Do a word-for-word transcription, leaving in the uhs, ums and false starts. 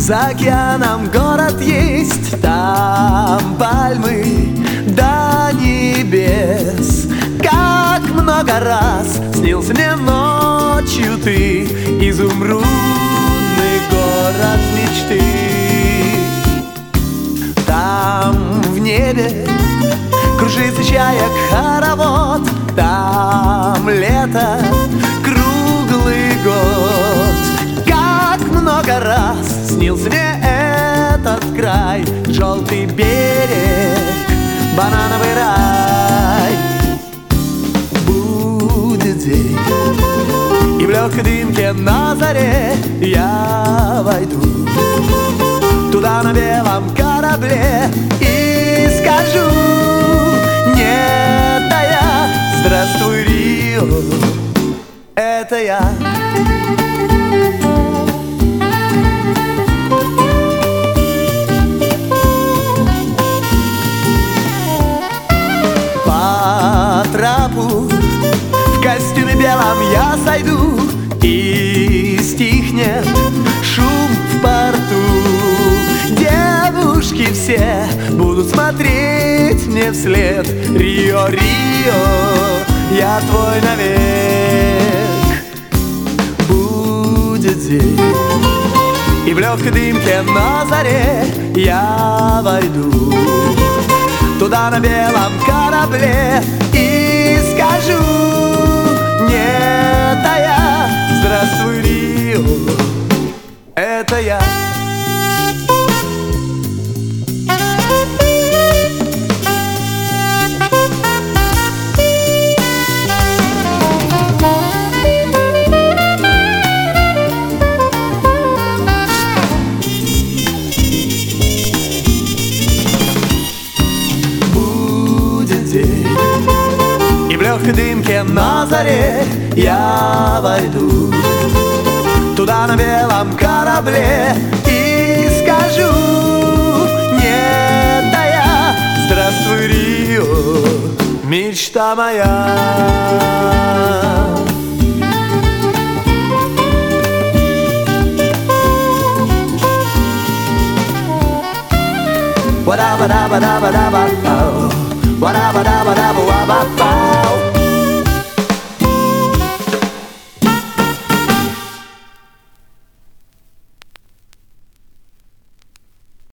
За океаном город есть, там пальмы до небес. Как много раз снился мне ночью ты, изумрудный город мечты. Там в небе кружится чаек хоровод, там лето круглый год. Как много раз снился мне этот край, желтый берег, банановый рай. Будет день, и в легкой дымке на заре я войду туда на белом корабле и скажу: нет, а я, здравствуй, Рио, это я. По трапу в костюме белом я сойду, и стихнет шум в порту. Девушки все будут смотреть мне вслед: Рио, Рио, я твой навек. Будет день, и в легкой дымке на заре я войду туда на белом корабле и скажу: нет, а я, здравствуй, Рио, это я. И в легкой дымке на заре я войду туда на белом корабле и скажу: нет, а я, здравствуй, Рио, мечта моя. Ba-da-ba-da-ba-da-ba-da-ba-oh, ba-da-ba-da-ba-da-ba-ba-ba.